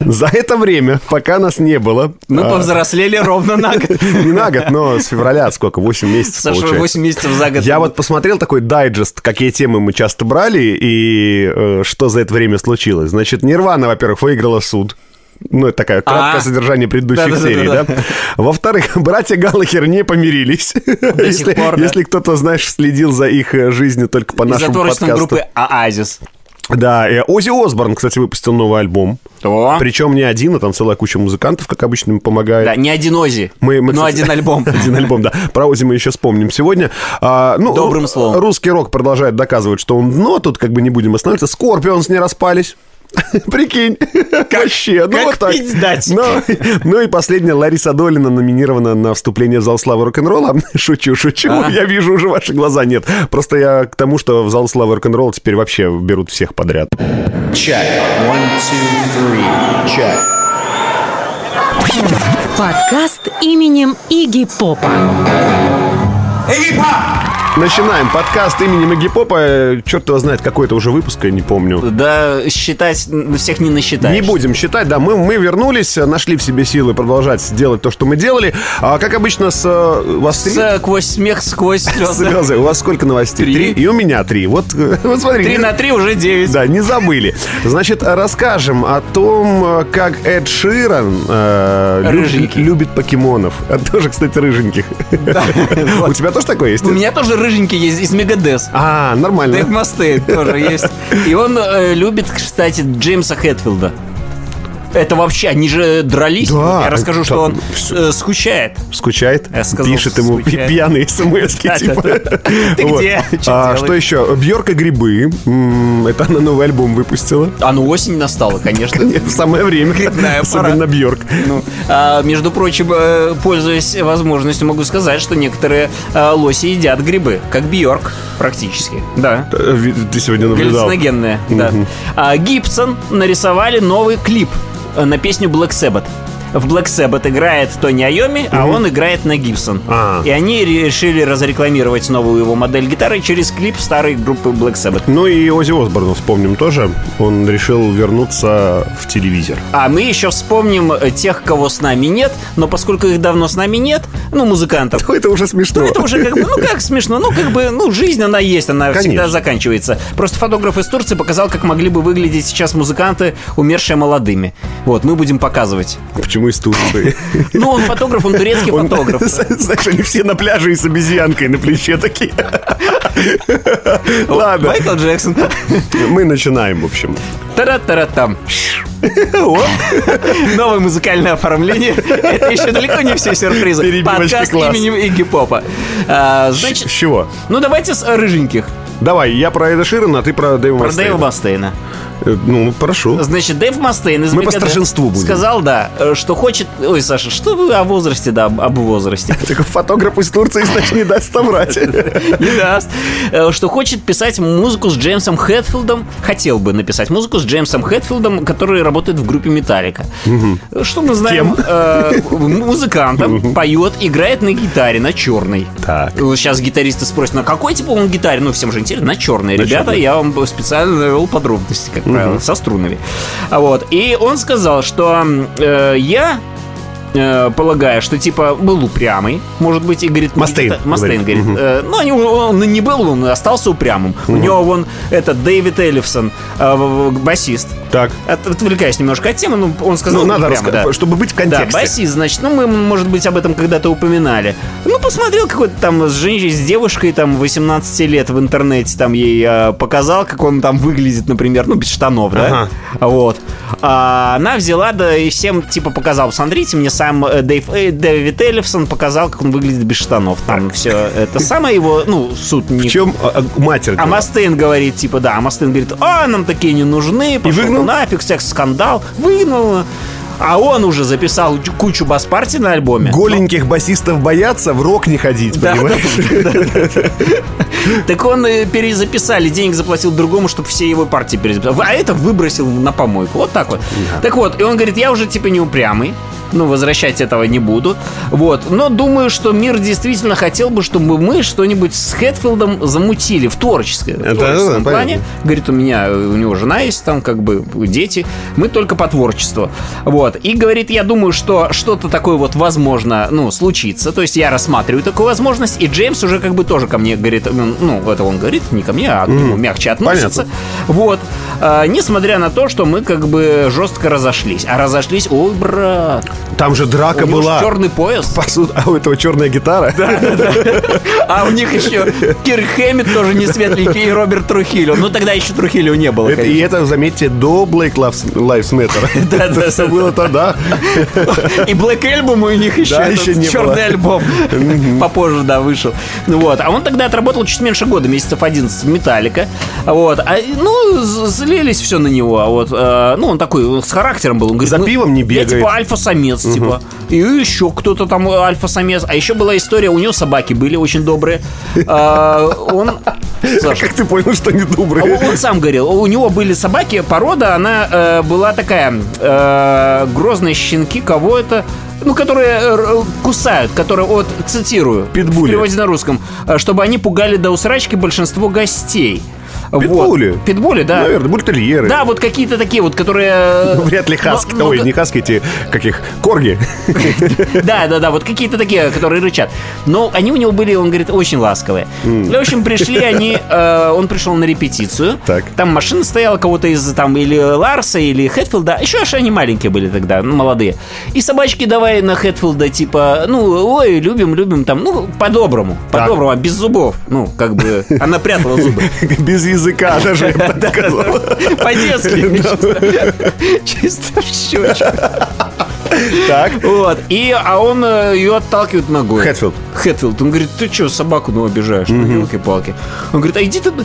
За это время, пока нас не было... Мы повзрослели ровно на год. Не на год, но с февраля сколько? 8 месяцев Саша, получается. 8 месяцев за год. Я вот посмотрел такой дайджест, какие темы мы часто брали и что за это время случилось. Значит, Нирвана, во-первых, выиграла суд. Ну, это такое краткое содержание предыдущих серий, да? Во-вторых, братья Галлахер не помирились. Если кто-то, знаешь, следил за их жизнью только по нашему подкасту. За творчеством группы «Оазис». Да, и Оззи Осборн, кстати, выпустил новый альбом. Причем не один, а там целая куча музыкантов, как обычно, им помогает. Да, не один Оззи, но один альбом. Один альбом, да. Про Оззи мы еще вспомним сегодня. Добрым словом. Русский рок продолжает доказывать, что он дно, тут как бы не будем останавливаться. Скорпионс не распались. Прикинь, вообще, ну вот так. Ну и последняя, Лариса Долина номинирована на вступление в зал славы рок-н-ролла. Шучу, я вижу уже ваши глаза. Нет, просто я к тому, что в зал славы рок-н-ролла теперь вообще берут всех подряд. Check. 1, 2, 3. Check. Подкаст именем Игги Попа. Iggy Pop! Начинаем подкаст именем Игги Попа. Черт его знает, какой-то уже выпуск, я не помню. Да, считать всех не насчитаешь. Не будем считать, да. Мы вернулись, нашли в себе силы продолжать делать то, что мы делали. Как обычно, сквозь смех, сквозь слезы. У вас сколько новостей? 3. И у меня 3. Вот смотри. 3 на 3 уже 9. Да, не забыли. Значит, расскажем о том, как Эд Ширан любит покемонов. Тоже, кстати, рыженьких. У тебя тоже такое есть? У меня тоже рыженький есть из Мегадес. Нормально. Дэйв Мастейн тоже есть. И он любит, кстати, Джеймса Хэтфилда. Это вообще, они же дрались. Да, я расскажу, что он скучает. Скучает? Я сказал, пишет ему скучает. Пьяные смс-ки, типа. Ты где? Что еще? Бьорк и грибы. Это она новый альбом выпустила. Осень настала, конечно. В самое время. Особенно Бьорк. Между прочим, пользуясь возможностью, могу сказать, что некоторые лоси едят грибы, как Бьорк, практически. Да. Ты сегодня наблюдал. Галлюциногенные, да. Гибсон нарисовали новый клип на песню Black Sabbath. В Black Sabbath играет Тони Айоми, а он играет на Гибсон. И они решили разрекламировать новую его модель гитары через клип старой группы Black Sabbath. Ну и Оззи Осборна вспомним тоже. Он решил вернуться в телевизор. А мы еще вспомним тех, кого с нами нет. Но поскольку их давно с нами нет, музыкантов, то это уже смешно. Это уже как бы, как смешно. Жизнь она есть, она всегда заканчивается. Просто фотограф из Турции показал, как могли бы выглядеть сейчас музыканты, умершие молодыми. Вот, мы будем показывать. Почему из Турции? Он фотограф, он турецкий фотограф. Знаешь, они все на пляже и с обезьянкой на плече такие. Ладно. Майкл Джексон. Мы начинаем, в общем. Тара-тара-там. Новое музыкальное оформление. Это еще далеко не все сюрпризы. Подкаст именем Игги Попа. Значит, с чего? Давайте с рыженьких. Давай, я про Эда Ширана, а ты про Дэйва Мастейна. Про Дэйва Мастейна. Прошу. Значит, Дэйв Мастейн из Мы по старшинству будем. Сказал, что хочет... Ой, Саша, что вы о возрасте, об возрасте? Так фотограф из Турции, значит, не даст соврать. Не даст. Что хочет писать музыку с Джеймсом Хэтфилдом. Хотел бы написать музыку с Джеймсом Хэтфилдом, который работает в группе Металлика. Что мы знаем? Музыкантом, поет, играет на гитаре, на черной. Так. Сейчас гитаристы спросят, на какой типа он гитаре? Всем же интересно, на черной. Ребята, я вам специально навел подробности, как правило, со струнами. И он сказал, что я полагаю, что типа был упрямый, может быть, и говорит... Мастейн говорит. Он не был, он остался упрямым. У него Дэвид Эллифсон, басист. Так. Отвлекаясь немножко от темы, он сказал... надо рассказать, чтобы быть в контексте. Да, басист, значит, мы, может быть, об этом когда-то упоминали. Посмотрел какой-то там с девушкой, 18 лет в интернете, ей показал, как он там выглядит, например, без штанов, да? А она взяла, да, и всем, показал, смотрите, мне сам Дэвид Эллифсон показал, как он выглядит без штанов. Там все это самое его, суд не... В чем матерь? А Мастейн говорит, Мастейн говорит, нам такие не нужны, пошел нафиг, скандал, выгнал. А он уже записал кучу бас-партий на альбоме. Голеньких басистов боятся, в рок не ходить, понимаешь? Так он перезаписали, денег заплатил другому, чтобы все его партии перезаписали. А это выбросил на помойку. Вот так вот. Так вот, и он говорит, я уже не упрямый. возвращать этого не буду. Вот. Но думаю, что мир действительно хотел бы, чтобы мы что-нибудь с Хэтфилдом замутили в творческом плане. Говорит, у него жена есть, там как бы дети. Мы только по творчеству. Вот. И говорит, я думаю, что что-то такое вот возможно, случится. То есть я рассматриваю такую возможность. И Джеймс уже как бы тоже ко мне говорит, это он говорит, не ко мне, а к нему мягче относится. Понятно. Вот. Несмотря на то, что мы как бы жестко разошлись. А разошлись, ой, брат. Там же драка была. Черный пояс. А у этого черная гитара. Да. А у них еще Кирк Хэммит тоже не светленький, и Роберт Трухильо. Тогда еще Трухильо не было. И это, заметьте, до Black Lives Matter. Да. Это было тогда. И Black Album у них еще черный альбом попозже, вышел. Вот. А он тогда отработал чуть меньше года, месяцев 11 в Металлика. Вот. Злились все на него. Вот. Он такой с характером был. Он говорит, за пивом не бегает. Я типа альфа-самец, типа. И еще кто-то там альфа-самец. А еще была история, у него собаки были очень добрые. Саша, как ты понял, что они добрые? Он сам говорил, у него были собаки, порода, она была такая, грозные щенки, кого это... которые кусают, которые, цитирую, питбули. В переводе на русском, чтобы они пугали до усрачки большинство гостей. Питбули? Вот. Питбули, да. Наверное, бультерьеры. Да, вот какие-то такие вот, которые... Вряд ли хаски. Ой, не хаски, эти, корги. Да, вот какие-то такие, которые рычат. Но они у него были, он говорит, очень ласковые. В общем, пришли они, он пришел на репетицию. Так. Там машина стояла кого-то из, или Ларса, или Хэтфилда. Еще аж они маленькие были тогда, молодые. И собачки давай на Хэтфилда, типа, ой, любим, там, по-доброму, без зубов. Как бы, она прятала зубы. Без языка даже, я бы так сказал. По-детски. Чисто в щечку. Так. Вот. А он ее отталкивает ногой. Хэтфилд. Он говорит, ты что, собаку обижаешь? Елки-палки. Он говорит, иди ты,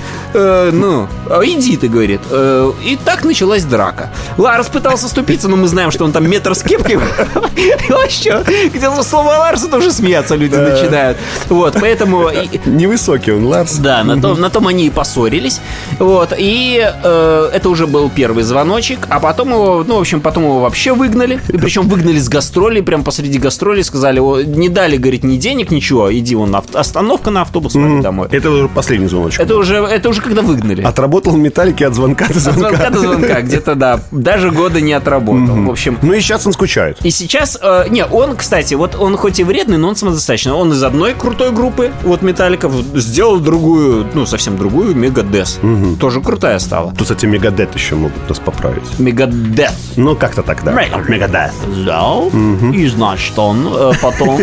иди ты, говорит. И так началась драка. Ларс пытался ступиться, но мы знаем, что он там метр с кепкой. И вообще, где-то слово Ларса тоже смеяться люди начинают. Вот, поэтому... Невысокий он, Ларс. Да, на том они и поссорились. Вот, и это уже был первый звоночек. А потом его, вообще выгнали. И причем выгнали с гастролей, прям посреди гастролей. Сказали, не дали, говорит, ни денег, ничего. Иди вон, остановка на автобус, домой. Это уже последний звоночек. Это уже когда выгнали. Отработал в Металлике от звонка до звонка. От звонка до звонка, где-то, да. Даже года не отработал. В общем. И сейчас он скучает. И сейчас, он, кстати, вот он хоть и вредный, но он самодостаточный. Он из одной крутой группы, Металликов, сделал другую, совсем другую, Мегадес. Тоже крутая стала. Тут, кстати, Мегадет еще могут нас поправить. Мегадет. Как-то так, да. Мегадет. Да. И значит, он потом...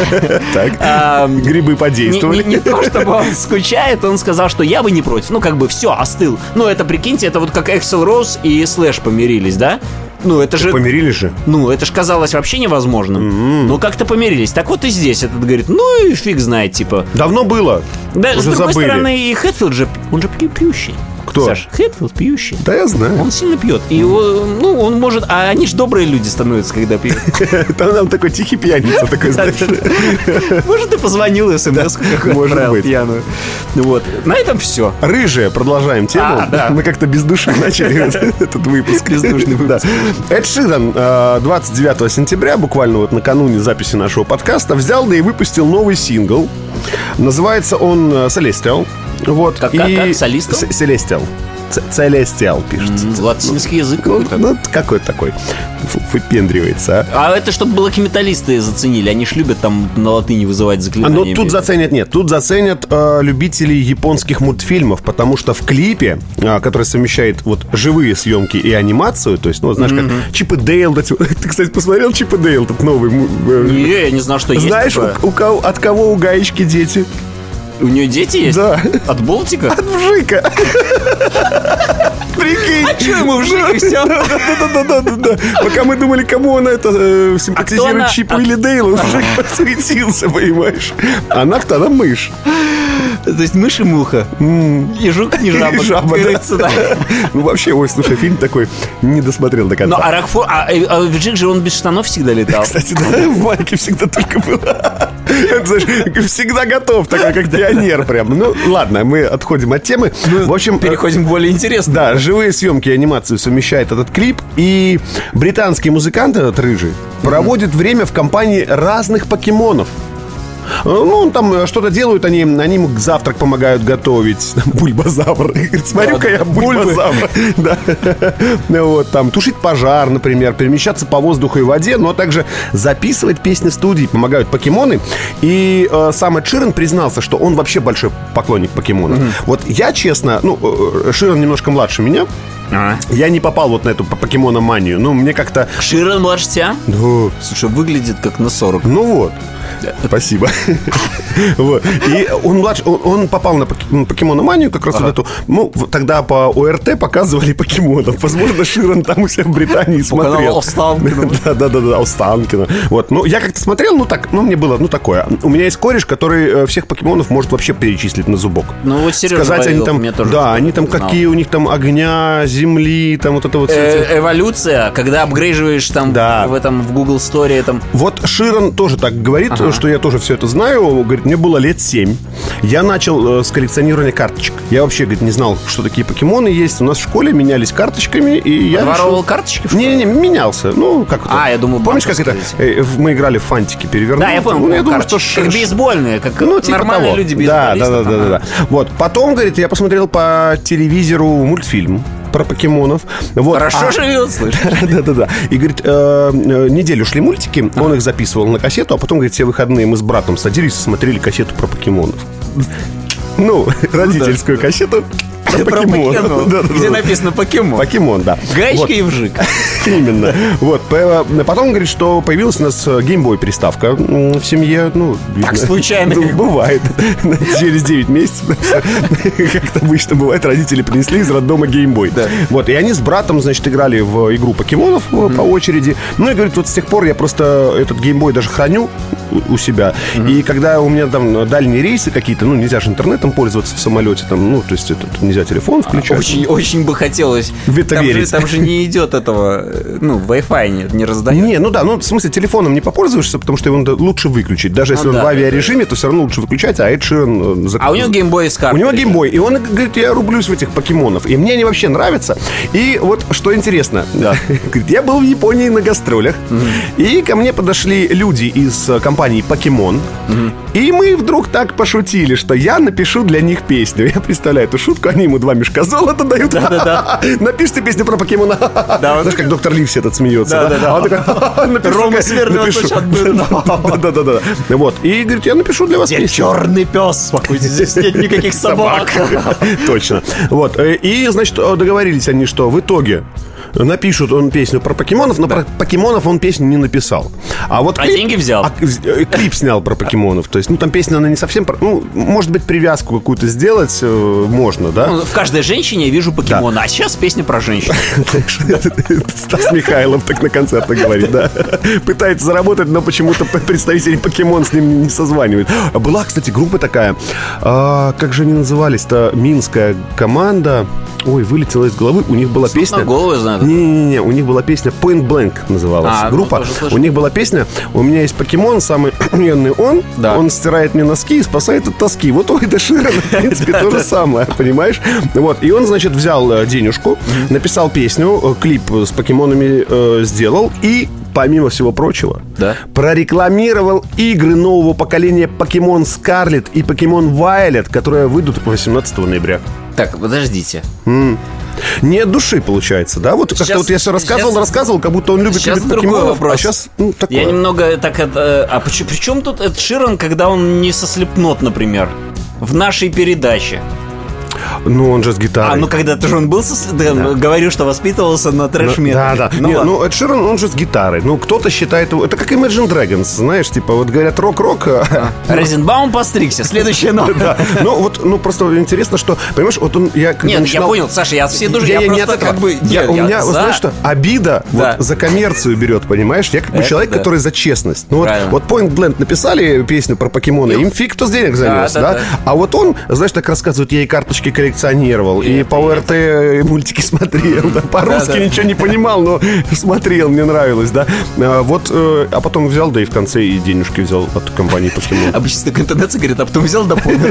Так, грибы подействовали. Не то, чтобы он скучает, он сказал, что я бы не против. Все, остыл. Это, прикиньте, это вот как Эксел Роуз и Слэш помирились, да? Это же... Помирились же. Это же казалось вообще невозможным. Но как-то помирились. Так вот и здесь этот говорит, и фиг знает, типа. Давно было. Да, с другой стороны, и Хэтфилд же, он же пьющий. Кто? Саш, Хэтфилд пьющий. Да, я знаю. Он сильно пьет. И он может... А они же добрые люди становятся, когда пьют. Там такой тихий пьяница такой, знаешь. Может, ты позвонил смс-ку какую-то отправил пьяную. Вот. На этом все. Рыжие, продолжаем тему. Мы как-то без души начали этот выпуск. Бездушный выпуск. Эд Ширан 29 сентября, буквально накануне записи нашего подкаста, взял и выпустил новый сингл. Называется он Celestial. Вот. Как? Солистом? Celestial. Celestial пишется. Латинский язык какой-то. Какой-то такой. Выпендривается. А это чтобы блэк-металлисты заценили. Они ж любят там на латыни вызывать заклинания. Тут заценят нет. Тут заценят любители японских мультфильмов, потому что в клипе, который совмещает живые съемки и анимацию, то есть, знаешь, как Чип и Дейл. Ты, кстати, посмотрел Чип и Дейл, этот новый? Не, я не знал, что есть. Знаешь, от кого у Гаечки дети? У нее дети есть? Да. От Болтика? От Вжика. Прикинь. А что ему Вжик и все? Да. Пока мы думали, кому она симпатизирует, Чипу или Дейлу, Вжик подсветился, понимаешь. Она мышь. То есть мышь и муха. И жук не жаба. Ну, вообще, ой, слушай, фильм такой не досмотрел до конца. Ну, а Рокфор... А Джек же он без штанов всегда летал. Кстати, да, в майке всегда только был. Знаешь, всегда готов, такой, как пионер прям. Ну, ладно, мы отходим от темы. В общем... Переходим к более интересному. Да, живые съемки и анимацию совмещает этот клип. И британский музыкант, этот рыжий, проводит время в компании разных покемонов. Ну, там что-то делают они ему завтрак помогают готовить. Бульбазавр. Смотрю-ка я бульбазавр. Да. Вот, там, тушить пожар, например, перемещаться по воздуху и воде, но также записывать песни студии помогают покемоны. И сам Эд Ширан признался, что он вообще большой поклонник покемонов. Вот я, честно, ну, Ширан немножко младше меня. Я не попал вот на эту покемономанию. Ну, мне как-то... Ширан младше тебя? Да. Слушай, выглядит как на 40. Ну вот. Спасибо. Вот. И он младший, он попал на покемономанию как раз вот эту. Ну, тогда по ОРТ показывали покемонов. Возможно, Ширан там у себя в Британии смотрел. Да, Останкино. Вот. Ну, я как-то смотрел, ну так, ну, мне было, ну, такое. У меня есть кореш, который всех покемонов может вообще перечислить на зубок. Ну, вот Сережа сказать, они там, да, они там какие у них там огня, земли, там вот это вот. Эволюция, когда апгрейживаешь там в Google Story там. Вот Ширан тоже так говорит, что я тоже все это знаю. Говорит, мне было лет 7. Я начал с коллекционирования карточек. Я вообще, говорит, не знал, что такие покемоны есть. У нас в школе менялись карточками, и я воровал карточки? Не, менялся. Ну, как это? Я думаю, помнишь, как это? Мы играли в фантики, перевернули. Да, я помню. Ну, я думаю, что как бейсбольные, как ну, типа нормальные того. люди бейсболисты. Да. Вот. Потом, говорит, я посмотрел по телевизору мультфильм про покемонов. Вот. Хорошо живет, слышишь? Да. И, говорит, неделю шли мультики, он их записывал на кассету, а потом, говорит, все выходные мы с братом садились и смотрели кассету про покемонов. Ну, родительскую кассету про покемон. Где написано покемон. Покемон, да. Гаечка и вжик. Именно. Вот. Потом, говорит, что появилась у нас геймбой приставка в семье. Ну, так случайно. Бывает. Через 9 месяцев, как-то обычно бывает, родители принесли из роддома геймбой. Вот. И они с братом, значит, играли в игру покемонов по очереди. Ну, и, говорит, вот с тех пор я просто этот геймбой даже храню у себя. И когда у меня там дальние рейсы какие-то, ну, нельзя же интернетом пользоваться в самолете, там, ну, то есть это нельзя телефон включать. Очень бы хотелось. Там же не идет этого, ну, Wi-Fi не раздает. Не, ну да, ну, в смысле, телефоном не попользуешься, потому что его надо лучше выключить. Даже если он в авиарежиме, то все равно лучше выключать, а Эд Ширан... А у него геймбой с картой. У него геймбой, и он говорит, я рублюсь в этих покемонов, и мне они вообще нравятся. И вот, что интересно, говорит, я был в Японии на гастролях, и ко мне подошли люди из компании Покемон, и мы вдруг так пошутили, что я напишу для них песню. Я представляю эту шутку, они ему 2 мешка золота дают. Напишите песню про покемона. Знаешь, как доктор Ливси этот смеется. Да. Он такой, Рома Свердлова Да. Вот. И говорит, я напишу для вас песню. Черный пес, спокойте, здесь нет никаких собак. Точно. Вот. И, значит, договорились они, что в итоге напишут он песню про покемонов, но про покемонов он песню не написал. А вот деньги взял. Клип снял про покемонов. То есть, ну, там песня, она не совсем про... Ну, может быть, привязку какую-то сделать можно, да? Ну, в каждой женщине я вижу покемона, а сейчас песня про женщин. Стас Михайлов так на концертах говорит, да. Пытается заработать, но почему-то представители покемон с ним не созванивают. Была, кстати, группа такая, как же они назывались-то? Минская команда. Ой, вылетела из головы. У них была песня... голову я знаю. Не-не-не, у них была песня Point Blank называлась группа. У них была песня «У меня есть покемон, самый охуенный он. Он стирает мне носки и спасает от тоски». Вот у Эда Ширана, в принципе, то же самое, понимаешь? Вот, и он, значит, взял денежку, написал песню, клип с покемонами сделал и, помимо всего прочего, прорекламировал игры нового поколения Покемон Scarlet и Покемон Violet, которые выйдут 18 ноября. Так, подождите. Нет души, получается, да? Вот как-то вот я все рассказывал, как будто он любит покемонов, а сейчас, ну, такое. Я немного так... А при чем тут Эд Ширан, когда он не со Slipknot, например, в нашей передаче? Ну, он же с гитарой. Когда-то же он был, говорил, что воспитывался на трэш-метале. Да. Эд Ширан, он же с гитарой. Ну, кто-то считает его... Это как Imagine Dragons, знаешь, типа, вот говорят рок-рок... Розенбаум постригся, следующая новость. Ну, просто интересно, что... Понимаешь, вот он... Нет, я понял, Саша, я все души... Я не от этого. У меня, знаешь что, обида за коммерцию берет, понимаешь? Я как бы человек, который за честность. Ну, вот Point Blank написали песню про покемона, им фиг кто с денег занес, да? А вот он, знаешь, так рассказывает, я и карточки коллекционировал, и по ОРТ мультики смотрел, да, по-русски ничего не понимал, но смотрел, мне нравилось, да. Вот, а потом взял, да и в конце и денежки взял от компании Покемон. Обычно такая интонация говорит, а потом взял, да помню.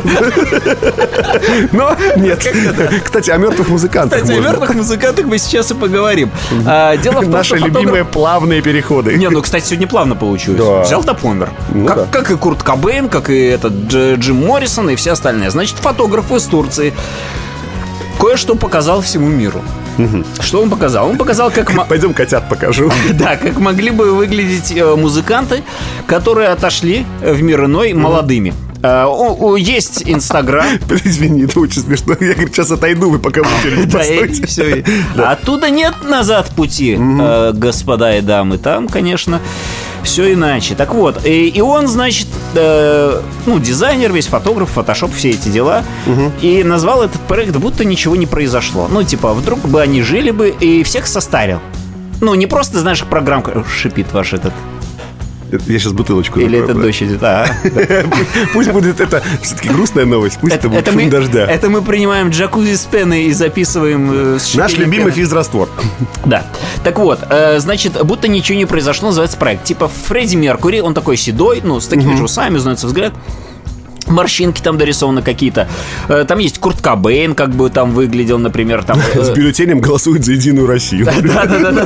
Но нет. Кстати, о мертвых музыкантах. О мертвых музыкантах мы сейчас и поговорим. Дело в том, наши любимые плавные переходы. Не, кстати, сегодня плавно получилось. Взял, да помер. Как и Курт Кобейн, как и этот Джим Моррисон и все остальные. Значит, фотограф из Турции кое-что показал всему миру. Что он показал? Он показал, как... Пойдем котят покажу. Да, как могли бы выглядеть музыканты, которые отошли в мир иной молодыми. Есть Инстаграм. Извини, это очень смешно. Я, говорю, сейчас отойду, вы пока в очереди постойте. Оттуда нет назад пути, господа и дамы. Там, конечно, все иначе. Так вот, и он, значит, дизайнер, весь фотограф, фотошоп, все эти дела. И назвал этот проект «Будто ничего не произошло». Ну, типа, вдруг бы они жили бы и всех состарил. Ну, не просто, знаешь, программка шипит ваш этот... Я сейчас бутылочку или закрою, это дождь идет, Пусть будет это все-таки грустная новость. Пусть это будет шум дождя. Это мы принимаем джакузи с пеной и записываем наш любимый физраствор. Да. Так вот, значит, будто ничего не произошло, называется проект. Типа Фредди Меркьюри, он такой седой, ну, с такими же усами, знается взгляд. Морщинки там дорисованы какие-то. Там есть Курт Кобейн, как бы там выглядел, например, там... С бюллетенем голосуют за Единую Россию. Да.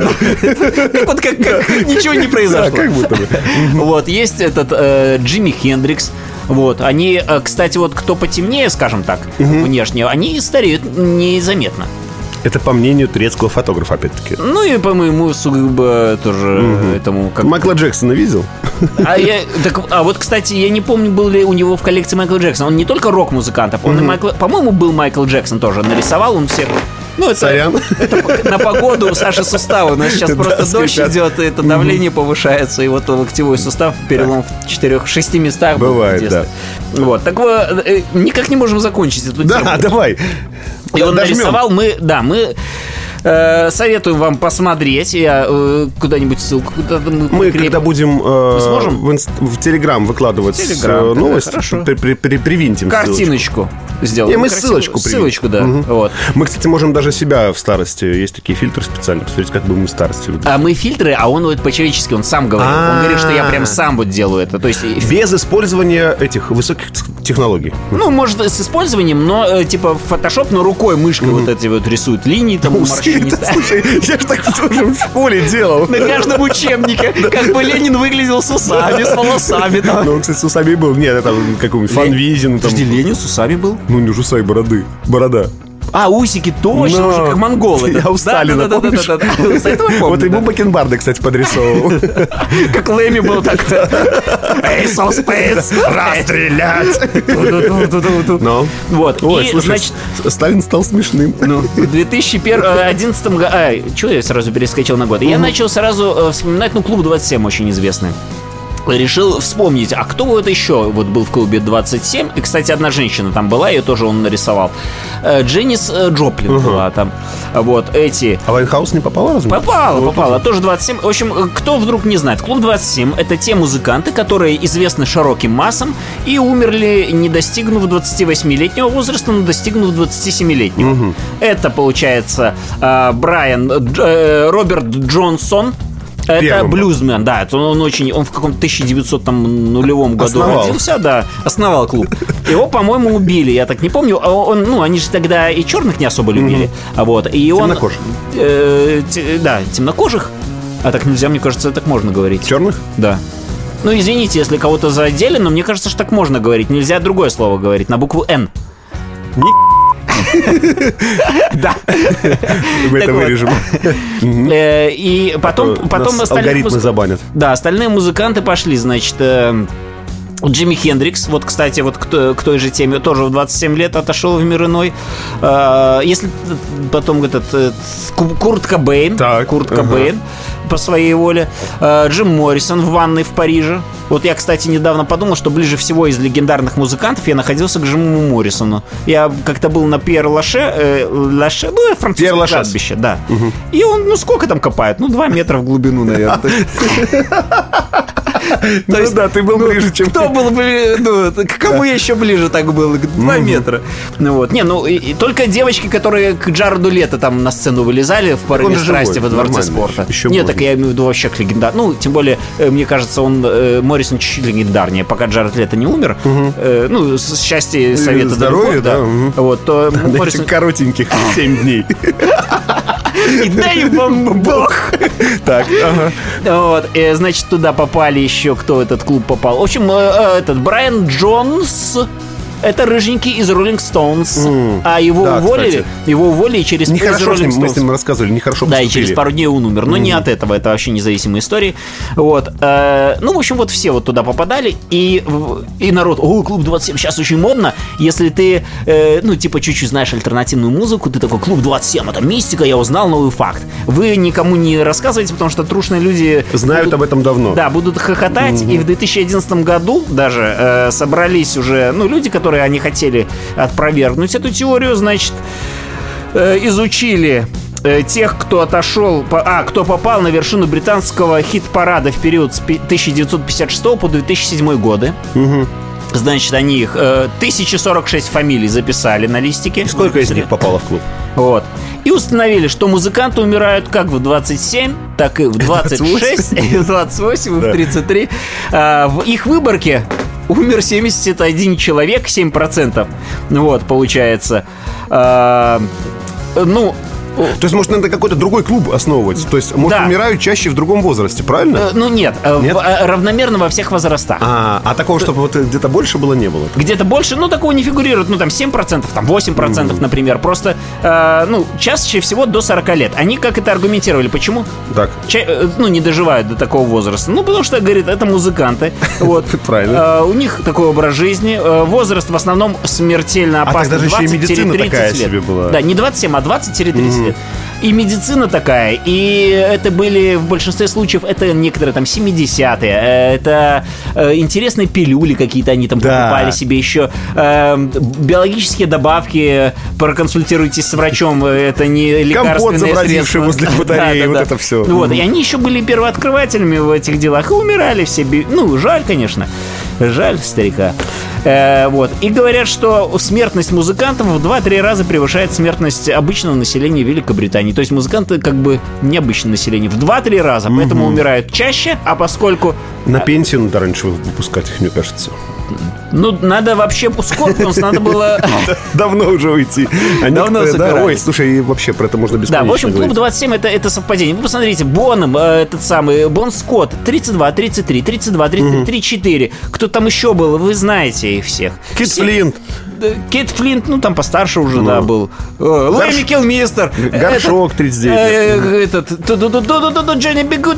Как ничего не произошло. Как будто бы. Вот, есть этот Джимми Хендрикс. Вот, они, кстати, вот кто потемнее, скажем так, внешне, они стареют незаметно. Это по мнению турецкого фотографа, опять-таки. Ну и по моему сугубо тоже этому... Майкла Джексона видел? А вот, кстати, я не помню, был ли у него в коллекции Майкл Джексон. Он не только рок-музыкант, по-моему, был Майкл Джексон тоже. Нарисовал он всех... Ну, это на погоду у Саши суставы. У нас сейчас просто дождь идет, и это давление повышается, и вот локтевой сустав, перелом в 4-6 местах. Бывает, да. Вот, так вот, никак не можем закончить эту тему. Да, давай. И он нарисовал, мы советуем вам посмотреть. Я куда-нибудь ссылку мы когда будем в Телеграм выкладывать новость, привинтим картиночку сделаем. Мы ссылочку, да. Вот. Мы, кстати, можем даже себя в старости. Есть такие фильтры специально. Посмотрите, как бы мы в старости выглядим. А мы фильтры, а он вот по-человечески, он сам говорит. Он говорит, что я прям сам вот делаю это. То есть без использования этих высоких технологий. Ну, может, с использованием, но типа фотошоп, но рукой, мышкой вот эти вот рисуют линии, там морщины. Слушай, я же так тоже в школе делал. На каждом учебнике. Как бы Ленин выглядел с усами, с волосами. Ну, он, кстати, с усами был. Нет, это какой-нибудь Фанвизин. Подожди, Ленин с усами был? Ну, не усами, борода. А, усики точно, уже как монголы. Я у Сталина, помнишь? Вот ему Бакенбарда, кстати, подрисовывал. Как Лэми был так. Эй, соспец, расстрелять! Вот, и, значит... Сталин стал смешным. В 2011 году... Чего я сразу перескочил на год? Я начал сразу вспоминать, клуб 27 очень известный. Решил вспомнить, а кто вот еще вот был в клубе 27? И, кстати, одна женщина там была, ее тоже он нарисовал. Дженнис Джоплин была там. Вот эти... А Вайнхаус не попала, разве? Попала. Тоже 27. В общем, кто вдруг не знает, клуб 27 — это те музыканты, которые известны широким массам и умерли, не достигнув 28-летнего возраста, но достигнув 27-летнего. Это, получается, Роберт Джонсон. Это блюзмен, да, он в каком-то 1900 году родился, да, основал клуб. Его, по-моему, убили, я так не помню. Они же тогда и черных не особо любили. Темнокожих. Да, темнокожих. А так нельзя, мне кажется, так можно говорить. Черных? Да. Ну, извините, если кого-то задели, но мне кажется, что так можно говорить. Нельзя другое слово говорить, на букву «Н». Да. Мы это вырежем. И потом алгоритмы забанят. Да, остальные музыканты пошли, значит... Джимми Хендрикс, вот, кстати, вот к той же теме, тоже в 27 лет отошел в мир иной. Если потом Курт Кобейн, Кобейн по своей воле. Джим Моррисон в ванной в Париже. Вот я, кстати, недавно подумал, что ближе всего из легендарных музыкантов я находился к Джиму Моррисону. Я как-то был на Пьер-Лаше, французское кладбище, да. И он, сколько там копают? 2 метра в глубину, наверное. То есть, да, ты был ближе, чем... Кто был ближе? К кому я еще ближе так был? 2 метра. И только девочки, которые к Джареду Лето там на сцену вылезали в порыве страсти во Дворце спорта. Нет, так я имею в виду вообще легендар. Тем более, мне кажется, Моррисон чуть-чуть легендарнее, пока Джаред Лето не умер. Счастье, совета, здоровья, да. Вот, то Моррисон... коротеньких 7 дней. И дай вам бог. Так, вот, значит, туда попали еще, кто этот клуб попал. В общем, Брайан Джонс. Это рыженький из Rolling Stones. А его уволили. Его уволили через нехорошо Rolling Stones. Мы с ним рассказывали, нехорошо поступили. Да, и через пару дней он умер. Но не от этого, это вообще независимые истории. Вот. В общем, вот все вот туда попадали. И народ, клуб 27 сейчас очень модно. Если ты, чуть-чуть знаешь альтернативную музыку, ты такой, клуб 27, это мистика, я узнал новый факт. Вы никому не рассказываете, потому что трушные люди... Знают об этом давно. Да, будут хохотать. И в 2011 году даже собрались уже, люди, которые они хотели опровергнуть эту теорию, значит, изучили тех, кто отошел, кто попал на вершину британского хит-парада в период с 1956 по 2007 годы. Значит, они их 1046 фамилий записали на листике. И сколько из них попало в клуб? Вот. И установили, что музыканты умирают как в 27, так и в 26, и в 28, и в 33. В их выборке умер 71 человек, 7%. Вот, получается. То есть, может, надо какой-то другой клуб основывать? То есть, может, умирают чаще в другом возрасте, правильно? Нет? Равномерно во всех возрастах. А такого, чтобы вот где-то больше было, не было? Где-то больше, такого не фигурирует. Там 7%, там 8%, например. Просто, чаще всего до 40 лет. Они как это аргументировали? Почему? Так. Не доживают до такого возраста. Потому что, говорит, это музыканты. Вот. Правильно. У них такой образ жизни. Возраст в основном смертельно опасный. 20-30 лет. Была. Да, не 27, а 20-30 лет. И медицина такая. И это были в большинстве случаев, это некоторые там 70-е. Это интересные пилюли какие-то они там покупали себе еще. Биологические добавки. Проконсультируйтесь с врачом. Это не лекарственные средства. Компот, забродивший возле батареи. Вот это все. Вот. И они еще были первооткрывателями в этих делах. И умирали все. Жаль, конечно. Жаль старика. Вот. И говорят, что смертность музыкантов в 2-3 раза превышает смертность обычного населения Великобритании. То есть музыканты как бы необычное население в 2-3 раза, поэтому умирают чаще, а поскольку... На пенсию надо раньше выпускать их, мне кажется. Надо вообще Скорпионс, надо было... Давно уже уйти. Давно собирались. Ой, слушай, вообще про это можно бесконечно. Да, в общем, клуб 27 это совпадение. Вы посмотрите, Бон Скотт, 32, 33, 32, 33, 34. Кто там еще был, вы знаете их всех. Кит Флинт. Кит Флинт, там постарше уже, был. Лэмми Килмистер. Горшок 39. Джонни Бигуд,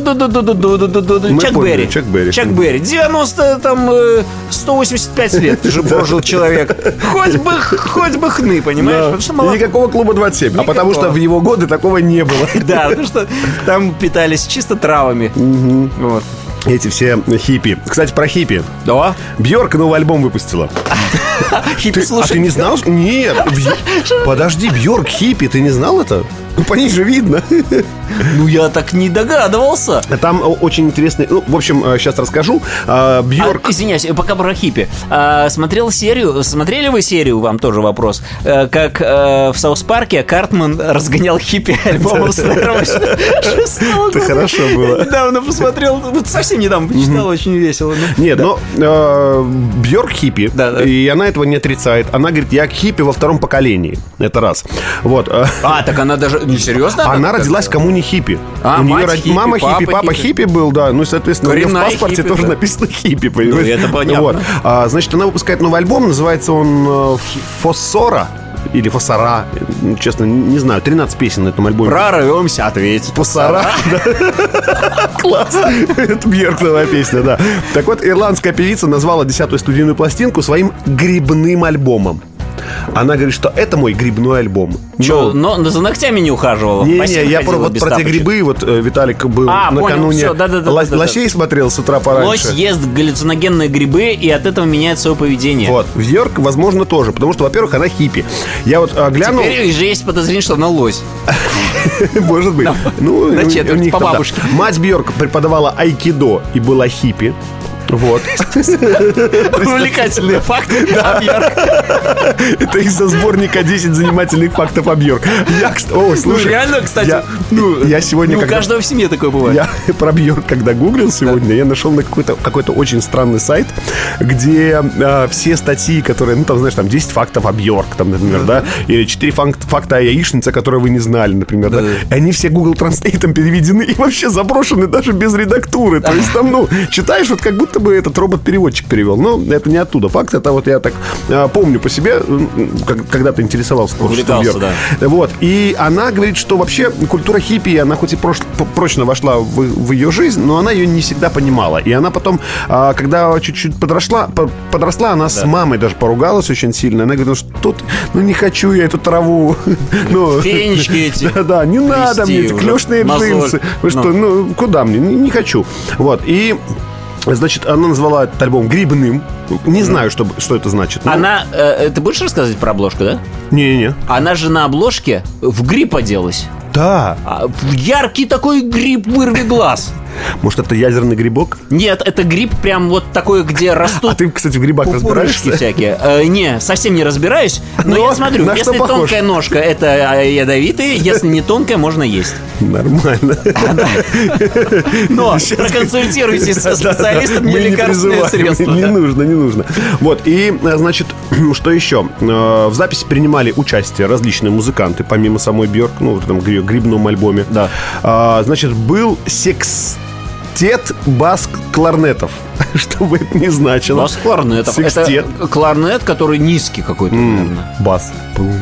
Чак Берри. 90, 185 лет же прожил человек. Хоть бы хны, понимаешь? Никакого клуба 27. А потому что в его годы такого не было. Да, потому что там питались чисто травами. Вот. Эти все хиппи. Кстати, про хиппи. Да. Бьорк новый альбом выпустила. Хиппи слушай. А ты не знал? Нет. Подожди, Бьорк хиппи, ты не знал это? По ней же видно. Я так не догадывался. Там очень интересный... в общем, сейчас расскажу. Бьорк... Извиняюсь, пока про хиппи. Смотрели вы серию, вам тоже вопрос, как в Саус Парке Картман разгонял хиппи альбомом Слэра 6 года. Это хорошо было. Недавно посмотрел, совсем недавно почитал, очень весело. Нет, но Бьорк хиппи, и она этого не отрицает. Она говорит, я хиппи во 2-м поколении. Это раз. Вот. Так она даже... Не серьезно? Она родилась кому не хиппи. У нее мама хиппи, папа хиппи был, да. Соответственно, у нее в паспорте тоже написано хиппи, понимаешь? Это понятно. Значит, она выпускает новый альбом, называется он «Фоссора». или Фосара, честно, не знаю, 13 песен на этом альбоме. Прорвемся, ответь. Фосара. Класс. Это Бьоркова песня, да. Так вот, ирландская певица назвала 10-ю студийную пластинку своим грибным альбомом. Она говорит, что это мой грибной альбом. Че, но за ногтями не ухаживала? Не, я вот про те грибы, вот Виталик был накануне лосей смотрел с утра пораньше. Лось ест галлюциногенные грибы, и от этого меняет свое поведение. Вот, в Йорк, возможно, тоже, потому что, во-первых, она хиппи. Я вот глянул... Теперь же есть подозрение, что она лось. Может быть. Ну, на четверть, по бабушке. Мать Бьорк преподавала айкидо и была хиппи. Вот. Увлекательные факты о Бьорк. Это из-за сборника 10 занимательных фактов о Бьорк. Слушай, реально, кстати, я сегодня... у каждого в семье такое бывает. Я про Бьорк, когда гуглил сегодня, я нашел на какой-то очень странный сайт, где все статьи, которые, ну, там, знаешь, там 10 фактов о Бьорк, там, например, да, или 4 факта о яичнице, которые вы не знали, например, да, они все Google Translate переведены и вообще заброшены даже без редактуры. То есть там, ну, читаешь, вот как будто бы этот робот-переводчик перевел. Но это не оттуда. Факт, это вот я так помню по себе, когда-то интересовался творчеством Бьорк. Да. Вот. И она говорит, что вообще культура хиппи, она хоть и прочно вошла в ее жизнь, но она ее не всегда понимала. И она потом, когда чуть-чуть подросла, она с мамой даже поругалась очень сильно. Она говорит, что тут, ну не хочу я эту траву. Фенечки эти. Да, не надо мне эти клешные джинсы. Вы что, ну куда мне? Не хочу. Вот. И значит, она назвала этот альбом грибным. Не знаю, что это значит. Но... Она... ты будешь рассказывать про обложку, да? Не-не-не. Она же на обложке в гриб оделась. Да. Яркий такой гриб, вырви глаз. Может, это ядерный грибок? Нет, это гриб прям вот такой, где растут... А ты, кстати, в грибах разбираешься? Всякие. Не, совсем не разбираюсь. Но я смотрю, если тонкая ножка, это ядовитые. Если не тонкая, можно есть. Нормально. Но проконсультируйтесь со специалистом, не лекарственные средства. Не нужно. Вот, и, значит, что еще? В записи принимали участие различные музыканты, помимо самой Бьорк, ну, в этом грибном альбоме. Да. Значит, был секстет бас-кларнетов. Что бы это ни значило. Бас-кларнетов. Это кларнет, который низкий какой-то, наверное. Бас.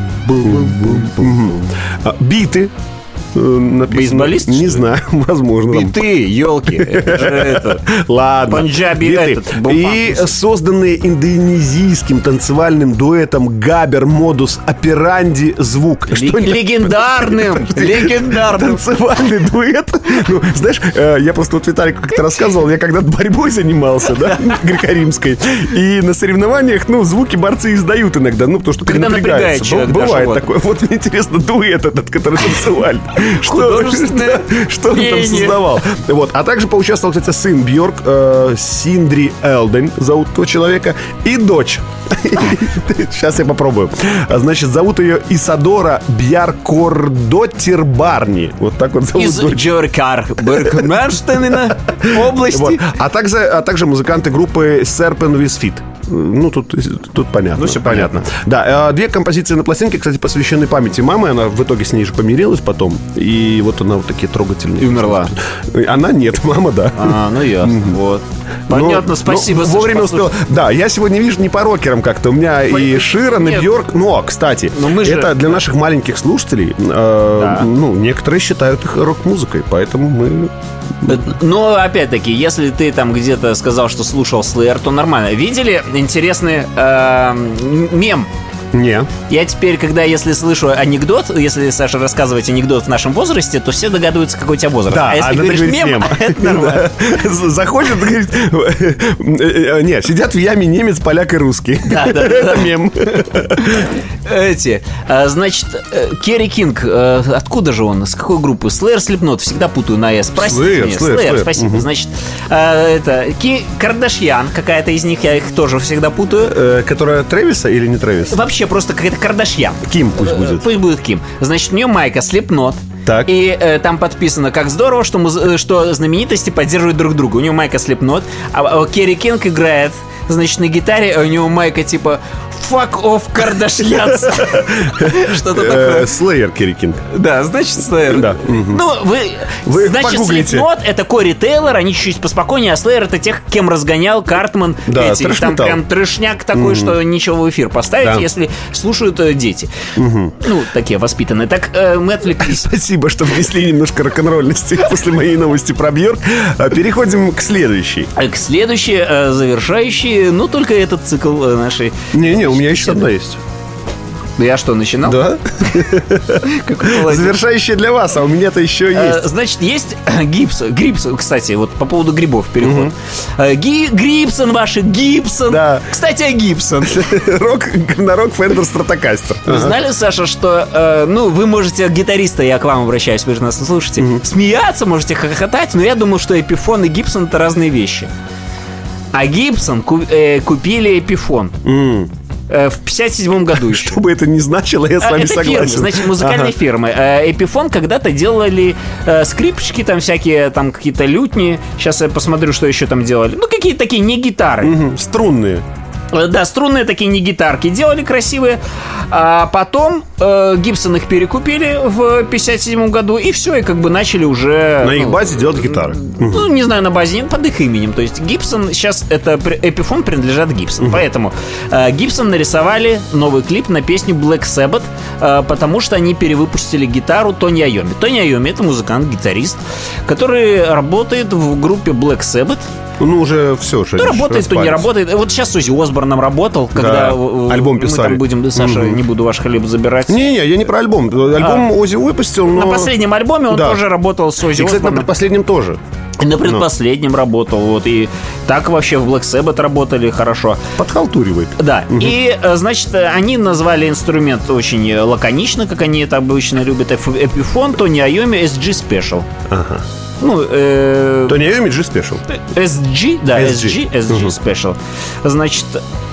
Биты. Бейсболист? Не знаю, возможно. Биты, елки. Ладно. Панджаби этот. И созданные индонезийским танцевальным дуэтом Габер Модус Операнди звук. Легендарным. Танцевальный дуэт. Ну, знаешь, я просто вот Виталику как-то рассказывал, я когда-то борьбой занимался, да, греко-римской. И на соревнованиях, ну, звуки борцы издают иногда, ну, потому что когда напрягается человек. Бывает такое. Вот мне интересно, дуэт этот, который танцевальный. Что он там создавал. Вот. А также поучаствовал, кстати, сын Бьорк, Синдри Элден, зовут этого человека, и дочь. Сейчас я попробую. Значит, зовут ее Исадора Бьяркордоттир Барни. Вот так вот зовут дочь. Из Джоркар Беркмерштейна области. А также музыканты группы Serpent with Feet. Ну, тут понятно. Ну, все понятно. Да, 2 композиции на пластинке, кстати, посвящены памяти мамы. Она в итоге с ней же помирилась потом. И вот она вот такие трогательные. И умерла. Она нет, мама, да. Ну ясно, вот. Понятно, спасибо. Вовремя успел. Да, я сегодня, видишь, не по рокерам как-то. У меня и Ширан, и Бьорк. Но, кстати, это для наших маленьких слушателей. Ну, некоторые считают их рок-музыкой, поэтому мы... Но, опять-таки, если ты там где-то сказал, что слушал Slayer, то нормально. Видели интересный мем? Не. Я теперь, если слышу анекдот, если Саша рассказывает анекдот в нашем возрасте, то все догадываются, какой у тебя возраст. Да, а если говоришь мем, это нормально. Заходит, говорит... Не, сидят в яме немец, поляк и русский. Это мем. Значит, Керри Кинг, откуда же он? С какой группы? Slayer, Slipknot, всегда путаю на S. Простите меня. Slayer, спасибо. Значит, Кардашьян, какая-то из них, я их тоже всегда путаю. Которая Трэвиса или не Трэвис? Вообще просто какая-то Кардашьян. Ким пусть будет. Пусть будет Ким. Значит, у нее майка Slipknot. Так. И там подписано, как здорово, что знаменитости поддерживают друг друга. У него майка Slipknot, а Керри Кинг играет, значит, на гитаре, а у него майка типа Fuck off, Кардашьянс. Что-то такое. Slayer, Керри Кинг. Да, значит, Slayer. Да. Ну, Вы значит, погуглите. Slipknot — это Кори Тейлор, они чуть-чуть поспокойнее, а Slayer — это тех, кем разгонял Картман. Да, Там трэш-металл. прям трэшняк такой, что ничего в эфир поставить, Да. если слушают дети. Ну, такие воспитанные. Так, мы отвлеклись. Спасибо, что внесли немножко рок-н-ролльности после моей новости про Бьорк. Переходим к следующей. К следующей, завершающей, ну, только этот цикл нашей... Не-не, у меня еще одна есть. Я что, начинал? Да? Какой молодец. Завершающая для вас, а у меня-то еще есть. Значит, есть Грибсон, кстати, вот по поводу грибов переход. Грибсон ваши, Гибсон. Да. Кстати, о Гибсон. Говнорок Фендер Стратокастер. Вы знали, Саша, что, вы можете, гитариста, я к вам обращаюсь, вы же нас слушаете, смеяться, можете хохотать, но я думал, что Эпифон и Гибсон — это разные вещи. А Гибсон купили Эпифон. В 57-м году еще. Что бы это ни значило, я с вами это согласен. фирмы, значит, музыкальные фирмы. Эпифон когда-то делали скрипочки, там всякие, там какие-то лютни. Сейчас я посмотрю, что еще там делали. Ну, какие-то такие не гитары. Струнные. Да, струнные такие не гитарки делали красивые. А потом Гибсон их перекупили в 57 году, и все, и как бы начали уже... На их базе делать гитары. Ну, не знаю, на базе, под их именем. То есть Гибсон сейчас, это Эпифон принадлежат Гибсон. Поэтому Гибсон нарисовали новый клип на песню Black Sabbath, потому что они перевыпустили гитару Тони Айоми. Тони Айоми — это музыкант-гитарист, который работает в группе Black Sabbath. Ну, уже все. То работает, то не работает. Вот сейчас с Оззи Осборном работал, когда альбом писали. Мы там будем, Саша, не буду ваш хлеб забирать. Не-не, я не про альбом. Альбом Оззи выпустил, но... На последнем альбоме он тоже работал с Оззи И, кстати, на Осборном. предпоследнем тоже. И на предпоследнем работал. Вот, и так вообще в Black Sabbath работали хорошо. Подхалтуривает. Да. И, значит, они назвали инструмент очень лаконично, как они это обычно любят. Эпифон, Тони Айоми, SG Special. Ага. Ну, Тони Айоми G Special. SG, да, SG Special. Значит,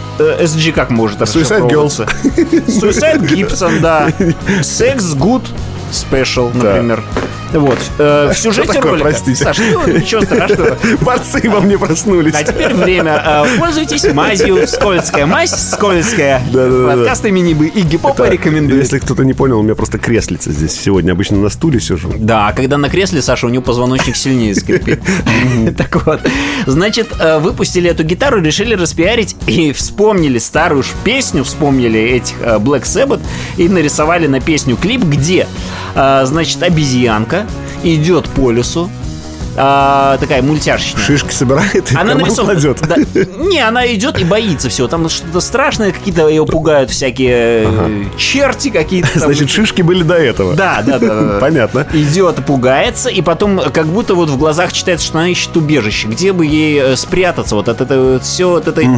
SG как может расшифровываться? Suicide Gibson, да. Sex Good Special, например. Вот. В сюжете такое, ролика. простите? Саш, ну ничего страшного. Борцы во мне проснулись. А теперь время. Пользуйтесь мазью. Скользкая мазь, скользкая. Да-да-да. Подкаст имени Игги Попа рекомендую. Если кто-то не понял, у меня просто креслица здесь сегодня. Обычно на стуле сижу. Да, а когда на кресле, Саша, у него позвоночник сильнее скрипит. Так вот. Значит, выпустили эту гитару, решили распиарить и вспомнили старую песню, вспомнили этих Black Sabbath и нарисовали на песню клип, где, значит, обезьянка идет по лесу, такая мультяшечная. Шишки собирает и Она карман нарисована. кладет. Да. Не, она идет и боится всего. Там что-то страшное, какие-то ее пугают всякие черти какие-то. Там. Значит, шишки были до этого. Да. Понятно. Идет, пугается, и потом как будто вот в глазах читается, что она ищет убежище. Где бы ей спрятаться вот от этого вот все, от этой...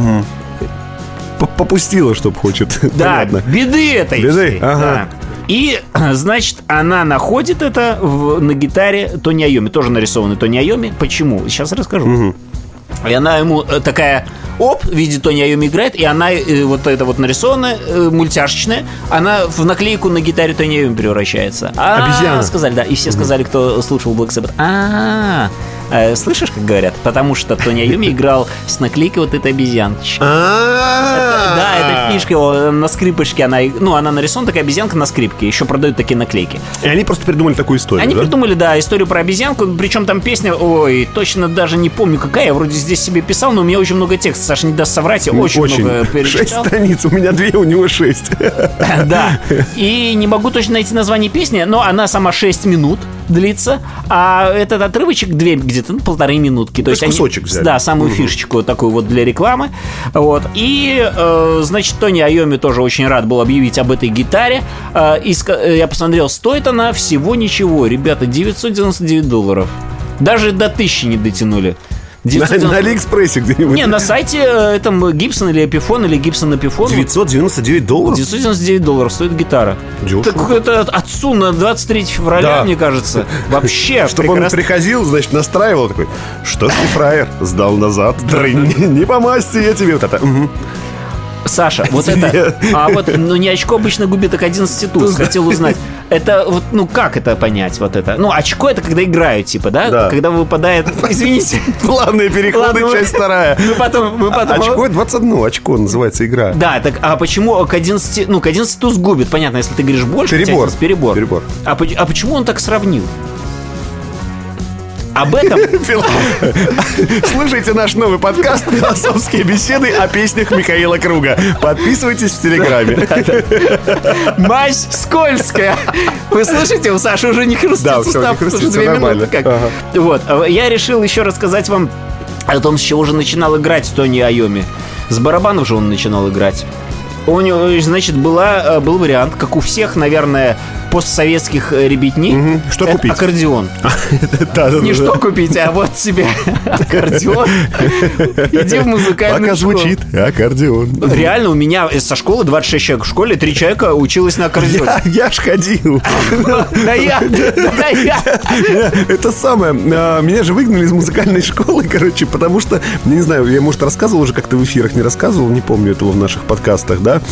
Попустила, чтоб хочет. Да, Понятно. беды этой. Беды, Да. ага. И, значит, она находит это на гитаре Тони Айоми. Тоже нарисованный Тони Айоми. Почему? Сейчас расскажу. И она ему такая, оп, в виде Тони Айоми играет, и она вот это вот нарисованная, мультяшечная, она в наклейку на гитаре Тони Айоми превращается. Обезьяна. Сказали, да, и все сказали, кто слушал Black Sabbath. Слышишь, как говорят? Потому что Тони Айоми играл с наклейкой вот этой обезьяночки. Да, это фишка на скрипочке. Она нарисована такая обезьянка на скрипке. Еще продают такие наклейки. И они просто придумали такую историю, Они да? придумали, да, историю про обезьянку. Причем там песня, ой, точно даже не помню какая. Я вроде здесь себе писал, но у меня очень много текста. Саша не даст соврать, я очень много 6 перечитал. страниц, у меня 2, у него 6. Да. И не могу точно найти название песни, но она сама 6 минут длится, а этот отрывочек где-то 1,5 минутки. То есть кусочек взяли. Да, самую фишечку такую вот для рекламы. Вот. И, значит, Тони Айоми тоже очень рад был объявить об этой гитаре. Я посмотрел, стоит она всего ничего. Ребята, $999. Даже до 1000 не дотянули. На Алиэкспрессе где-нибудь. Не, на сайте там Гибсон или Эпифон, или Гибсон Эпифон. $999? $999 стоит гитара. Дешево. Так это отцу на 23 февраля, Да. мне кажется. Вообще Чтобы он прекрасно. приходил, значит, настраивал такой: что ж ты, фраер, сдал назад. Дрынь. Не по масти я тебе вот это. Саша, вот это... А вот, ну не очко обычно губит, так 11 туз. Хотел узнать. Это вот, ну как это понять, вот это? Ну, очко это когда играют, типа, да? Да. Когда выпадает, извините. Плавные переходы, часть вторая. Мы потом... Очко 21 очко называется игра. Да, так а почему к 11... Ну, к 11 туз губит, понятно, если ты говоришь больше, Перебор. А почему он так сравнил? Об этом... Слушайте наш новый подкаст «Философские беседы о песнях Михаила Круга». Подписывайтесь в Телеграме. Мазь скользкая. Вы слышите, у Саши уже не хрустит Да, сустав, все, не хрустит, уже 2 все минуты нормально. как. Ага. Вот, я решил еще рассказать вам о том, с чего же начинал играть Тони Айоми. С барабанов же он начинал играть. У него, значит, был вариант, как у всех, наверное, постсоветских ребятни. Что это купить? Аккордеон. Да. Не что купить, а вот себе аккордеон. Иди в музыкальную Пока школу. звучит аккордеон. Реально, у меня со школы 26 человек в школе, 3 человека училось на аккордеоне. Я ж ходил. Да я. Это самое. Меня же выгнали из музыкальной школы, короче, потому что, я не знаю, я, может, рассказывал уже как-то в эфирах, не рассказывал, не помню этого в наших подкастах, да?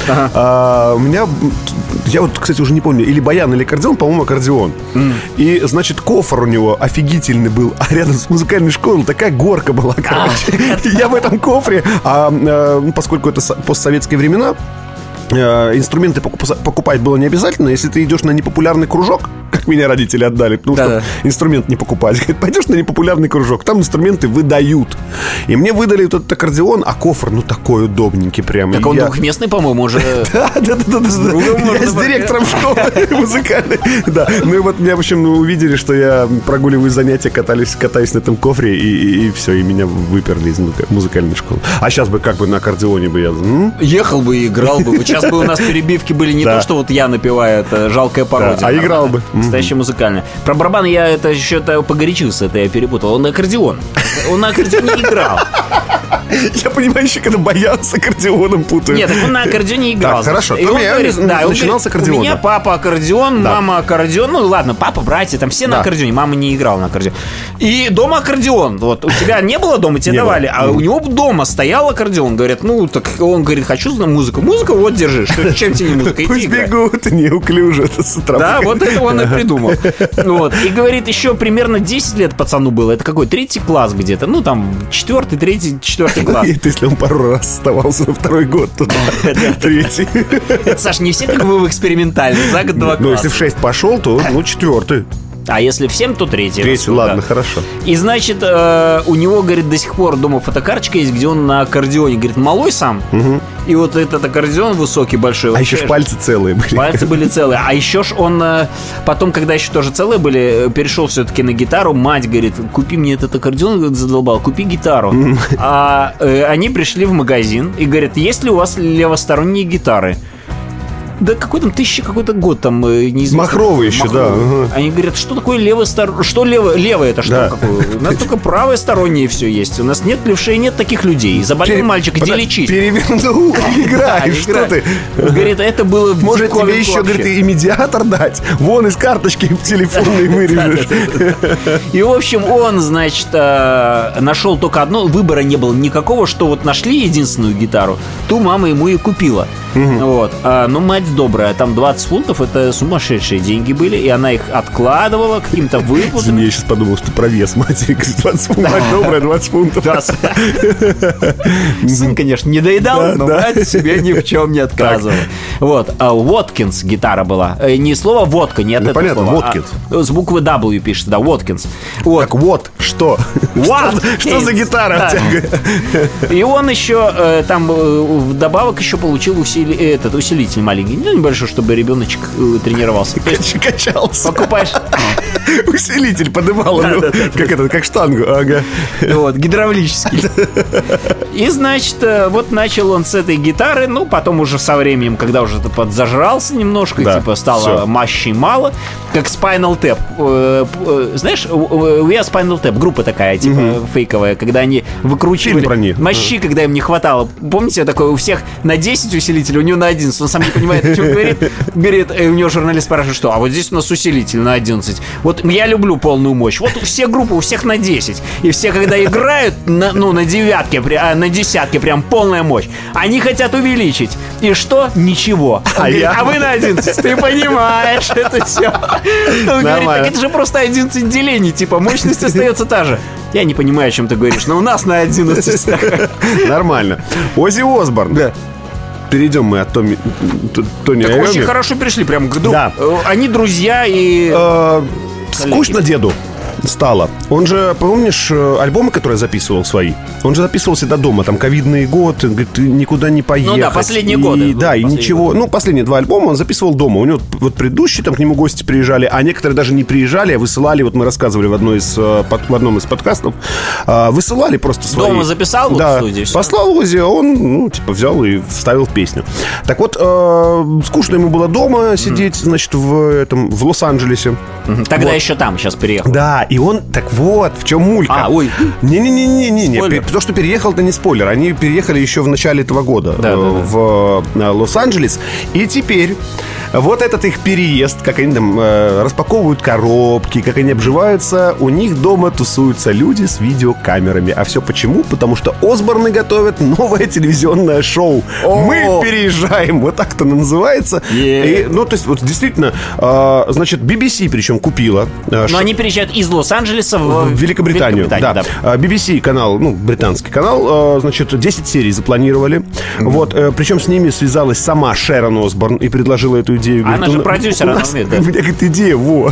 У меня, я вот, кстати, уже не помню, или баян, или аккордеон, по-моему, аккордеон. И, значит, кофр у него офигительный был, а рядом с музыкальной школой такая горка была, короче. Я в этом кофре, поскольку это постсоветские времена, инструменты покупать было не обязательно. Если ты идешь на непопулярный кружок, как меня родители отдали, потому что инструмент не покупать. Говорит, пойдешь на непопулярный кружок, там инструменты выдают. И мне выдали вот этот аккордеон, а кофр, ну, такой удобненький прям. Так он двухместный, по-моему, уже. Да. Я с директором школы музыкальной. Да. Ну и вот меня, в общем, увидели, что я прогуливаю занятия, катаюсь на этом кофре, и все, и меня выперли из музыкальной школы. А сейчас бы как бы на аккордеоне бы я... Ехал бы и играл бы. Сейчас бы у нас перебивки были не то, что вот я напеваю, это жалкая пародия. А играл бы. Настоящая музыкальная. Про барабан я это еще погорячился, это я перепутал. Он на аккордеон. Он на аккордеоне играл. Я понимаю, еще когда баян с аккордеоном путаю. Нет, так он на аккордеоне играл. Так, хорошо. И он говорит, начинал с аккордеона. У меня папа аккордеон, мама аккордеон. Ну ладно, папа, братья, там все на аккордеоне. Мама не играла на аккордеоне. И дома аккордеон. Вот у тебя не было дома, тебе давали. А у него дома стоял аккордеон. Говорят, ну так он говорит, хочу музыку. Музыку вот держи. Чем тебе не музыка? Пусть бегут неуклюже с утра. Да, вот это он и придумал. Вот. И говорит, еще примерно 10 лет пацану было. Это какой? 3-й класс где-то. Ну там 4-й, 3-й, 4-й класс. И если он пару раз оставался на 2-й год, то 3-й. Это, Саш, не все как бы в экспериментальных. За год 2 класса. Ну, если в 6 пошел, то 4-й. А если в 7, то 3-й. 3-й, ладно, хорошо. И, значит, у него, говорит, до сих пор дома фотокарточка есть, где он на аккордеоне, говорит, малой сам. И вот этот аккордеон высокий, большой. А еще ж пальцы целые были. Пальцы были целые. А еще ж он потом, когда еще тоже целые были, перешел все-таки на гитару. Мать говорит, купи мне этот аккордеон, говорит, задолбал, купи гитару. А они пришли в магазин и говорят, есть ли у вас левосторонние гитары? Да какой там какой-то год там неизвестно. Махровый еще, да. Они говорят, что такое левосторонний? Что левое это что? Да. Какое? У нас только правостороннее все есть. У нас нет левшей, нет таких людей. Заболел мальчик, иди лечить. Перевернул, играй, что ты? Говорит, это было в Может, тебе еще, говорит, и медиатор дать? Вон из карточки телефонной вырежешь. И, в общем, он, значит, нашел только одно. Выбора не было никакого, что вот нашли единственную гитару, ту мама ему и купила. Вот. Но мать добрая, там 20 фунтов, это сумасшедшие деньги были, и она их откладывала каким-то выплатами. Я сейчас подумал, что про вес матери. 20 фунтов, мать добрая, 20 фунтов. Сын, конечно, не доедал, но мать себе ни в чем не отказывала. Вот. А Уоткинс гитара была. Не слово водка, нет этого понятно, слова. Воткинс. С буквы W пишется, да, Уоткинс. Так вот, что? Что за гитара? И он еще там вдобавок еще получил усилитель маленький, ну, небольшой, чтобы ребеночек тренировался. Качался. Покупаешь... Усилитель подымал, как штангу. Ага. Вот, гидравлический. И, значит, вот начал он с этой гитары, ну, потом уже со временем, когда уже подзажрался немножко, типа стало мощи мало, как Spinal Tap. Знаешь, We Are Spinal Tap, группа такая, типа, фейковая, когда они выкручивали мощи, когда им не хватало. Помните, такое у всех на 10 усилителей, у него на 11, он сам не понимает, Говорит, у него журналист спрашивает, что, а вот здесь у нас усилитель на 11. Вот я люблю полную мощь. Вот все группы, у всех на 10. И все, когда играют, на девятке, на десятке, прям полная мощь. Они хотят увеличить. И что? Ничего. А вы на 11. Ты понимаешь, это все. Он говорит, так это же просто 11 делений. Типа, мощность остается та же. Я не понимаю, о чем ты говоришь, но у нас на 11. Нормально. Оззи Осборн. Да. Перейдем мы от Тони Айоми. Очень хорошо перешли, прям к другу. Да. Они друзья и... Скучно деду стало. Он же, помнишь, альбомы, которые записывал свои? Он же записывал всегда дома, там, ковидный год, говорит, никуда не поехать. Ну да, последние годы. Да, и ничего. Ну, последние 2 альбома он записывал дома. У него вот предыдущие, там, к нему гости приезжали, а некоторые даже не приезжали, а высылали, вот мы рассказывали в одном из подкастов, высылали просто свои. Дома записал вот в студии? Послал Оззи, а он, взял и вставил песню. Так вот, скучно ему было дома сидеть, значит, в Лос-Анджелесе. Тогда еще там, сейчас переехал. Да, и он, так вот, в чем мулька. Не. То, что переехал, это не спойлер. Они переехали еще в начале этого года в Лос-Анджелес. И теперь вот этот их переезд, как они там распаковывают коробки, как они обживаются, у них дома тусуются люди с видеокамерами. А все почему? Потому что Осборны готовят новое телевизионное шоу. Мы переезжаем. Вот так это называется. И, то есть, вот действительно, значит, BBC причем купила. Но они переезжают из Лос-Анджелеса в Великобританию. Да. BBC канал, британский канал, значит, 10 серий запланировали. Вот, причем с ними связалась сама Шерон Осборн и предложила эту идею. Говорит, она же продюсер, она умеет, да? У меня, говорит, идея,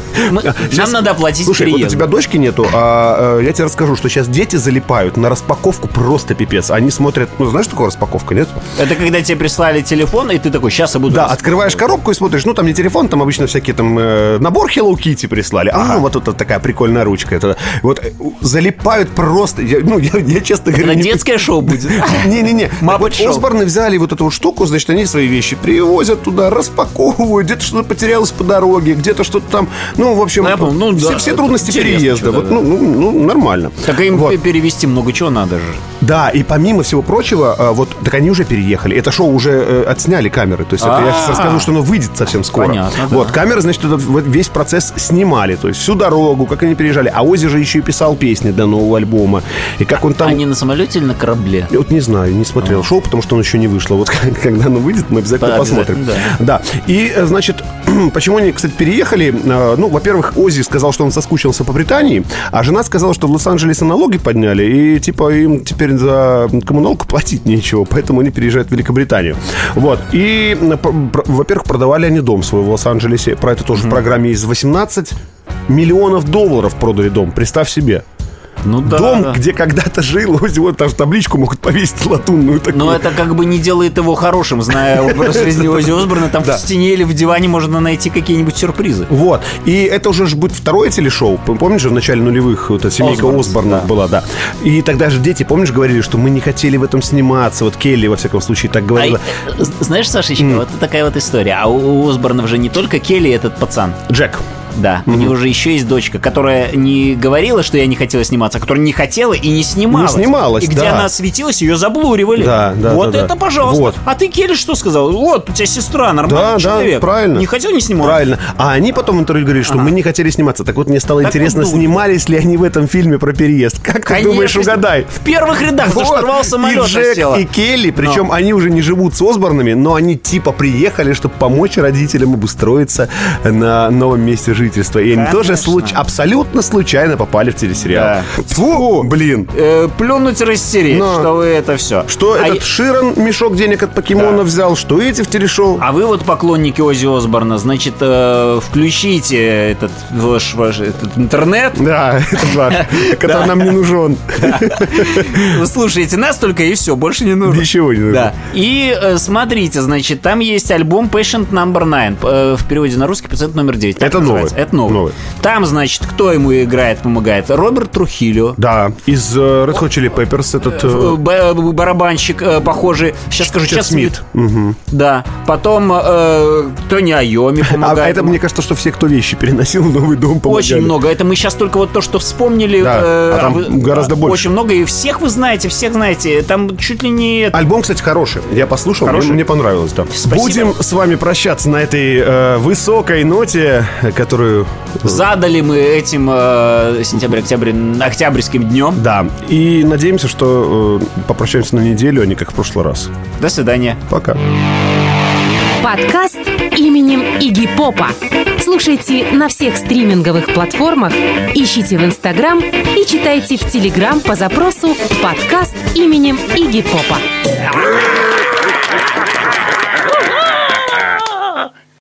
Нам надо оплатить Слушай, переезд. вот у тебя дочки нету, а я тебе расскажу, что сейчас дети залипают на распаковку просто пипец. Они смотрят, знаешь, такое распаковка, нет? Это когда тебе прислали телефон, и ты такой, сейчас я буду... Да, открываешь коробку и смотришь, там не телефон, там обычно всякие там набор Hello Kitty прислали. Вот тут такая прикольная ручка. Это, вот залипают просто. Я честно говорю... Это детское шоу будет. Не-не-не. Осборны взяли вот эту вот штуку, значит, они свои вещи привозят туда, распаковывают, где-то что-то потерялось по дороге, где-то что-то там. В общем, все трудности переезда. Нормально. Так им перевести много чего надо же. Да, и помимо всего прочего, так они уже переехали. Это шоу уже отсняли камеры. То есть это я сейчас расскажу, что оно выйдет совсем скоро. Понятно, вот, камеры, значит, весь процесс снимали. То есть всю дорогу, как они переезжали. А Оззи же еще и писал песни для нового альбома. И как он там... Они на самолете или на корабле? Вот не знаю, не смотрел шоу, потому что оно еще не вышло. Вот когда оно выйдет, мы обязательно посмотрим. Да. И, значит, почему они, кстати, переехали? Во-первых, Оззи сказал, что он соскучился по Британии, а жена сказала, что в Лос-Анджелесе налоги подняли, и, им теперь за коммуналку платить нечего, поэтому они переезжают в Великобританию. Вот. И, во-первых, продавали они дом свой в Лос-Анджелесе. Про это тоже в программе есть. 18 миллионов долларов продали дом. Представь себе. Дом, где когда-то жил, вот там табличку могут повесить латунную такую. Но это как бы не делает его хорошим, зная образ жизни Оззи Осборна. Там в стене или в диване можно найти какие-нибудь сюрпризы. Вот. И это уже будет второе телешоу. Помнишь же, в начале нулевых вот семейка Осборнов была, да. И тогда же дети, помнишь, говорили, что мы не хотели в этом сниматься. Вот Келли, во всяком случае, так говорила. Знаешь, Сашечка, вот такая вот история. А у Осборнов же не только Келли этот пацан. Джек. Да, у него же еще есть дочка, которая не говорила, что я не хотела сниматься, а которая не хотела и не снималась. Не снималась, и где она светилась, ее заблуривали. Да. Вот это, пожалуйста. Вот. А ты, Келли, что сказал? Вот, у тебя сестра, нормальный человек. Да, правильно. Не хотел, не снимался. Правильно. А они потом в интервью говорили, что мы не хотели сниматься. Так вот, мне стало интересно, снимались ли они в этом фильме про переезд. Как ты думаешь, угадай? В первых рядах, за штурвал самолета села. И Джек, и Келли, причем они уже не живут с Осборнами, но они типа приехали, чтобы помочь родителям обустроиться на новом месте жительства. И они тоже абсолютно случайно попали в телесериал. Да. Фу, блин. Плюнуть и растереть, что вы это все. Что этот Широн мешок денег от покемона взял, что эти в телешоу. А вы вот поклонники Оззи Осборна, значит, включите этот ваш интернет. Да, этот ваш, который нам не нужен. Вы слушаете нас только и все, больше не нужно. Ничего не нужно. Да. И смотрите, значит, там есть альбом Patient No. 9. В переводе на русский пациент номер 9. Это новый. Это новый. Там, значит, кто ему играет, помогает? Роберт Трухильо. Да, из Red Hot Chili Peppers этот... Барабанщик, похожий. Сейчас скажу, Чет Смит. Угу. Да. Потом Тони Айоми помогает. А это, мне кажется, что все, кто вещи переносил в новый дом, помогали. Очень много. Это мы сейчас только вот то, что вспомнили. Да, а там гораздо больше. Очень много. И всех вы знаете, всех знаете. Там чуть ли не... Альбом, кстати, хороший. Я послушал, мне понравилось. Да. Спасибо. Будем с вами прощаться на этой высокой ноте, которую... Задали мы этим октябрьским днем. Да. И надеемся, что попрощаемся на неделю, а не как в прошлый раз. До свидания. Пока. Подкаст именем Игги Попа. Слушайте на всех стриминговых платформах, ищите в Инстаграм и читайте в Телеграм по запросу «Подкаст именем Игги Попа».